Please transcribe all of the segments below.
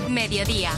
Mediodía.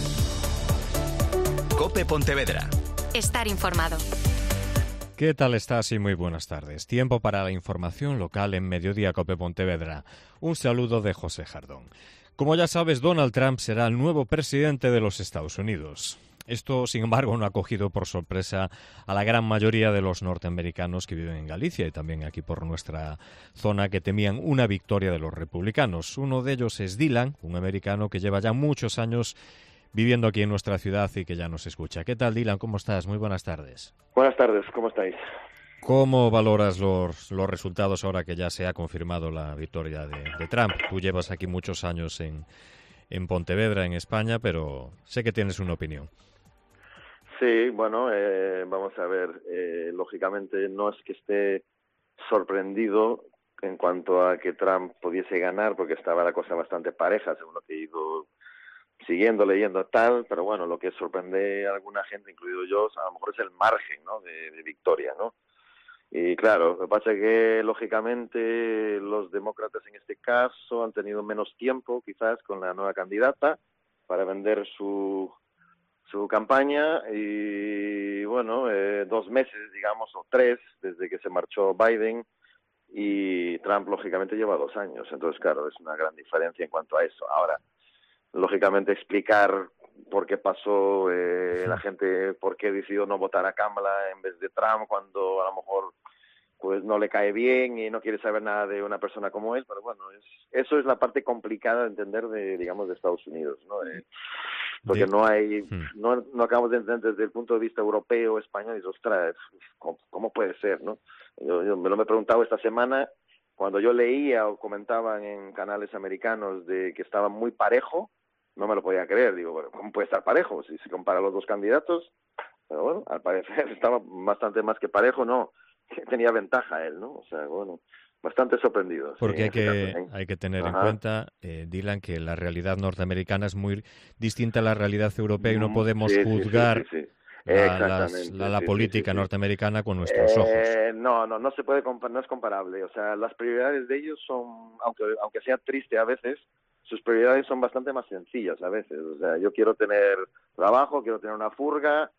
COPE Pontevedra. Estar informado. ¿Qué tal estás? Y muy buenas tardes. Tiempo para la información local en Mediodía COPE Pontevedra. Un saludo de José Jardón. Como ya sabes, Donald Trump será el nuevo presidente de los Estados Unidos. Esto, sin embargo, no ha cogido por sorpresa a la gran mayoría de los norteamericanos que viven en Galicia y también aquí por nuestra zona, que temían una victoria de los republicanos. Uno de ellos es Dylan, un americano que lleva ya muchos años viviendo aquí en nuestra ciudad y que ya nos escucha. ¿Qué tal, Dylan? ¿Cómo estás? Muy buenas tardes. Buenas tardes, ¿cómo estáis? ¿Cómo valoras los resultados ahora que ya se ha confirmado la victoria de Trump? Tú llevas aquí muchos años en Pontevedra, en España, pero sé que tienes una opinión. Sí, bueno, vamos a ver, lógicamente no es que esté sorprendido en cuanto a que Trump pudiese ganar, porque estaba la cosa bastante pareja, según lo que he ido siguiendo, leyendo tal, pero bueno, lo que sorprende a alguna gente, incluido yo, a lo mejor es el margen, ¿no?, de victoria, ¿no? Y claro, lo que pasa es que, lógicamente, los demócratas en este caso han tenido menos tiempo, quizás, con la nueva candidata para vender su campaña y, bueno, 2 meses, digamos, o 3, desde que se marchó Biden, y Trump, lógicamente, lleva 2 años. Entonces, claro, es una gran diferencia en cuanto a eso. Ahora, lógicamente, explicar por qué pasó la gente, por qué decidió no votar a Kamala en vez de Trump, cuando a lo mejor pues no le cae bien y no quiere saber nada de una persona como él, pero bueno, eso es la parte complicada de entender de Estados Unidos, ¿no? Porque no acabamos de entender desde el punto de vista europeo, español, y ostras, ¿cómo puede ser, no? Yo me lo he preguntado esta semana, cuando yo leía o comentaban en canales americanos de que estaba muy parejo, no me lo podía creer. Digo, bueno, ¿cómo puede estar parejo si se compara los dos candidatos? Pero bueno, al parecer estaba bastante más que parejo, no, tenía ventaja él, ¿no? O sea, bueno, bastante sorprendido. Porque sí, hay que tener en cuenta, Dylan, que la realidad norteamericana es muy distinta a la realidad europea y no podemos juzgar la política norteamericana con nuestros ojos. No se puede no es comparable. O sea, las prioridades de ellos son, aunque sea triste a veces, sus prioridades son bastante más sencillas a veces. O sea, yo quiero tener trabajo, quiero tener una furga,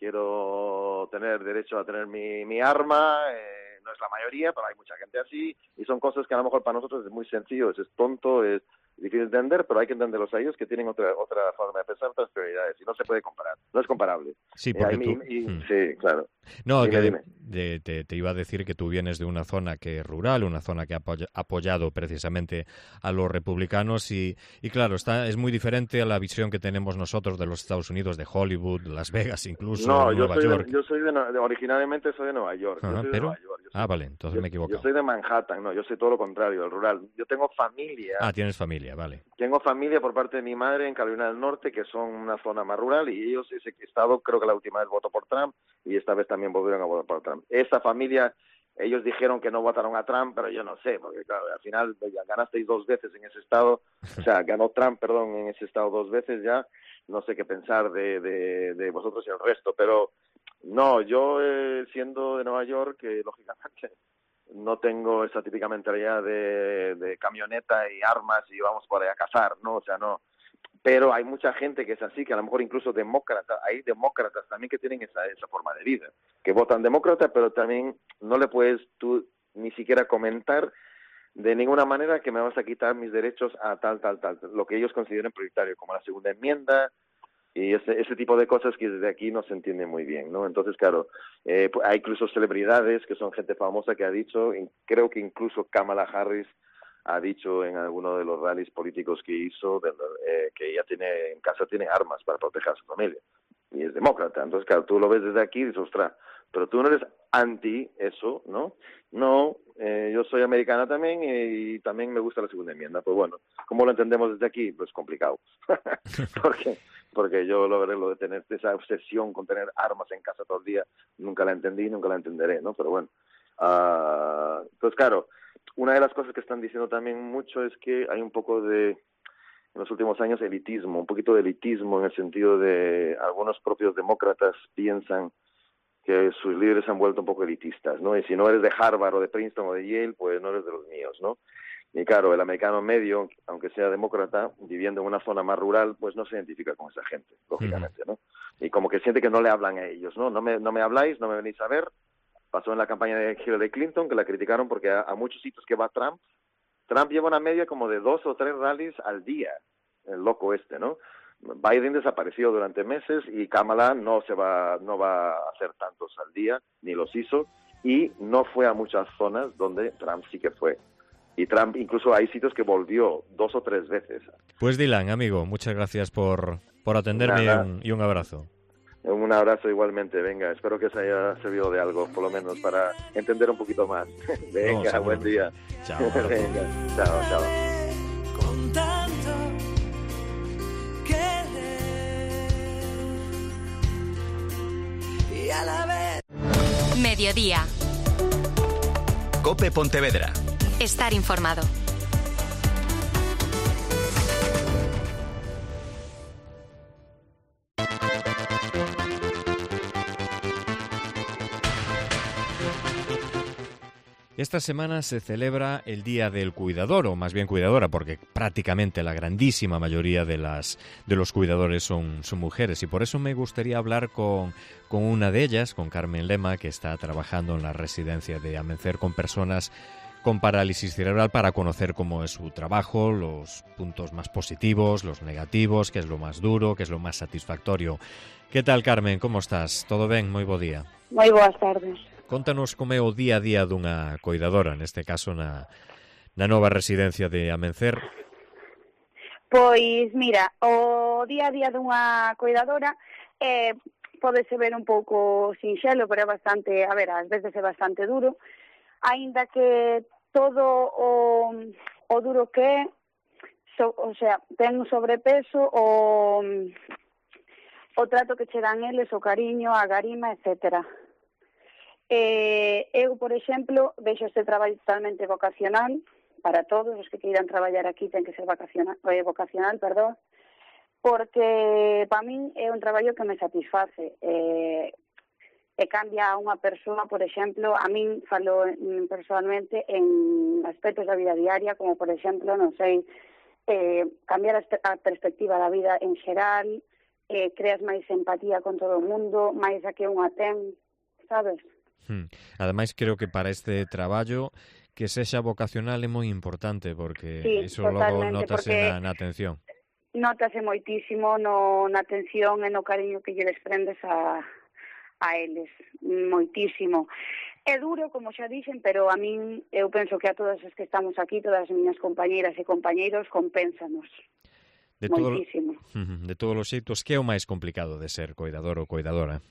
quiero tener derecho a tener mi arma, no es la mayoría, pero hay mucha gente así, y son cosas que a lo mejor para nosotros es muy sencillo, es tonto, es difícil de entender, pero hay que entenderlos a ellos, que tienen otra forma de pensar, otras prioridades, y no se puede comparar, no es comparable. Sí, porque sí, claro. No, dime. Te iba a decir que tú vienes de una zona que es rural, una zona que ha apoyado precisamente a los republicanos y claro, es muy diferente a la visión que tenemos nosotros de los Estados Unidos, de Hollywood, Las Vegas, incluso Nueva York. Yo soy originalmente soy de Nueva York. Ajá, yo soy de Nueva York. Vale, entonces me he equivocado. Yo soy de Manhattan, no, yo soy todo lo contrario, el rural. Yo tengo familia. Tienes familia, vale. Tengo familia por parte de mi madre en Carolina del Norte, que son una zona más rural, y ellos, ese estado, creo que la última vez votó por Trump, y esta vez también volvieron a votar por Trump. Esa familia, ellos dijeron que no votaron a Trump, pero yo no sé, porque claro, al final ya ganasteis 2 veces en ese estado, o sea, ganó Trump, perdón, en ese estado 2 veces ya, no sé qué pensar de vosotros y el resto, pero no, yo siendo de Nueva York, lógicamente no tengo esa típica mentalidad de camioneta y armas y vamos por ahí a cazar, ¿no? O sea, no. Pero hay mucha gente que es así, que a lo mejor incluso hay demócratas también que tienen esa forma de vida, que votan demócrata, pero también no le puedes tú ni siquiera comentar de ninguna manera que me vas a quitar mis derechos a tal, lo que ellos consideren prioritario, como la segunda enmienda, y ese tipo de cosas que desde aquí no se entiende muy bien, ¿no? Entonces, claro, hay incluso celebridades que son gente famosa que ha dicho, creo que incluso Kamala Harris ha dicho en alguno de los rallies políticos que hizo que ella en casa tiene armas para proteger a su familia, y es demócrata. Entonces, claro, tú lo ves desde aquí y dices, ostras, pero tú no eres anti eso, ¿no? No, yo soy americana también y también me gusta la segunda enmienda. Pues bueno, ¿cómo lo entendemos desde aquí? Pues complicado. porque yo lo de tener esa obsesión con tener armas en casa todo el día, nunca la entendí y nunca la entenderé, ¿no? Pero bueno, entonces claro, una de las cosas que están diciendo también mucho es que hay un poco en los últimos años, un poquito de elitismo en el sentido de algunos propios demócratas piensan que sus líderes se han vuelto un poco elitistas, ¿no? Y si no eres de Harvard o de Princeton o de Yale, pues no eres de los míos, ¿no? Y claro, el americano medio, aunque sea demócrata, viviendo en una zona más rural, pues no se identifica con esa gente, lógicamente, ¿no? Y como que siente que no le hablan a ellos, ¿no? No me habláis, no me venís a ver. Pasó en la campaña de Hillary Clinton, que la criticaron porque a muchos sitios que va Trump lleva una media como de 2 o 3 rallies al día, el loco ¿no? Biden desapareció durante meses y Kamala no va a hacer tantos al día, ni los hizo, y no fue a muchas zonas donde Trump sí que fue. Y Trump incluso hay sitios que volvió 2 o 3 veces. Pues Dylan, amigo, muchas gracias por atenderme y un abrazo. Un abrazo igualmente, venga, espero que se haya servido de algo, por lo menos para entender un poquito más. Venga, no, buen día. Chao. Venga, chao. Con tanto querer y a la vez. Mediodía. COPE Pontevedra. Estar informado. Esta semana se celebra el Día del Cuidador, o más bien cuidadora, porque prácticamente la grandísima mayoría de los cuidadores son mujeres, y por eso me gustaría hablar con una de ellas, con Carmen Lema, que está trabajando en la residencia de Amencer con personas con parálisis cerebral, para conocer cómo es su trabajo, los puntos más positivos, los negativos, qué es lo más duro, qué es lo más satisfactorio. ¿Qué tal, Carmen? Como estás? Todo ben? Moi bo día. Moi boas tardes. Contanos como é o día a día dunha coidadora, neste caso na nova residencia de Amencer. Pois, mira, o día a día dunha coidadora pódese ver un pouco sinxelo, pero é bastante, ás veces é bastante duro, aínda que todo o duro que é, o sea, ten un sobrepeso, o trato que che dan eles, o cariño, a garima, etcétera. Eu, por exemplo, vexo este traballo totalmente vocacional para todos os que queiran traballar aquí, ten que ser vocacional, porque para min é un traballo que me satisface e cambia a unha persoa, por exemplo, a min falo personalmente en aspectos da vida diaria, como por exemplo, non sei, cambiar a perspectiva da vida en xeral, creas máis empatía con todo o mundo, máis a que unha ten, sabes? Ademais, creo que para este traballo que sexa vocacional é moi importante, porque iso logo notase na atención. Notase moitísimo na atención e no cariño que lle desprendes a eles, moitísimo. É duro, como xa dixen, pero a min, eu penso que a todas as que estamos aquí, todas as miñas compañeiras e compañeiros, compénsanos moitísimo. De todos os xeitos, que é o máis complicado de ser coidador ou coidadora?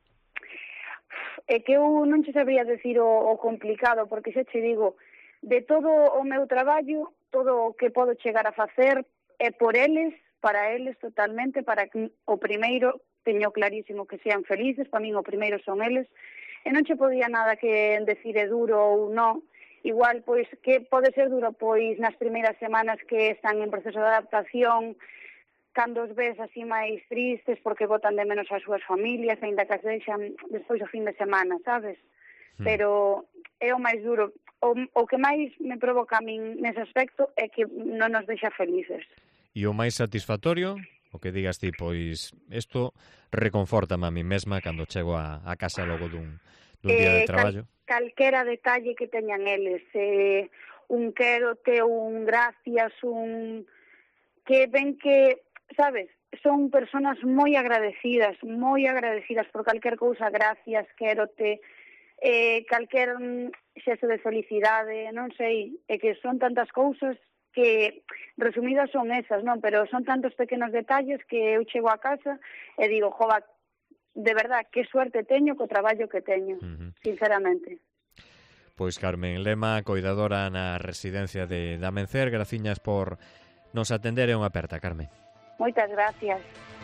É que eu non che sabría decir o complicado, porque xa che digo, de todo o meu traballo, todo o que podo chegar a facer é por eles, para eles totalmente, para que o primeiro, teño clarísimo que sean felices, para min o primeiro son eles, e non che podía nada que decir é duro ou non. Igual, pois, que pode ser duro, pois, nas primeiras semanas que están en proceso de adaptación, cando os ves así máis tristes porque botan de menos as súas familias, ainda que as deixan despois o fin de semana, sabes? Pero é o máis duro. O que máis me provoca a min nese aspecto é que non nos deixa felices. E o máis satisfactorio? O que digas ti, pois, isto reconfortame a mí mesma cando chego a casa logo dun día de traballo. Calquera detalle que teñan eles, un quérote, un gracias, un que ven que, sabes, son personas moi agradecidas por calquer cousa, gracias, quérote, calquer xesto de felicidade, non sei, é que son tantas cousas que resumidas son esas, non? Pero son tantos pequenos detalles que eu chego a casa e digo, jova, de verdad, que suerte teño co traballo que teño, sinceramente. Pois Carmen Lema, coidadora na residencia de Amencer, graciñas por nos atender, é unha aperta, Carmen. Moitas gracias.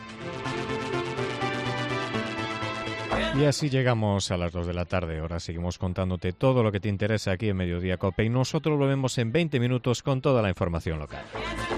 Y así llegamos a las 2 de la tarde. Ahora seguimos contándote todo lo que te interesa aquí en Mediodía COPE y nosotros lo vemos en 20 minutos con toda la información local.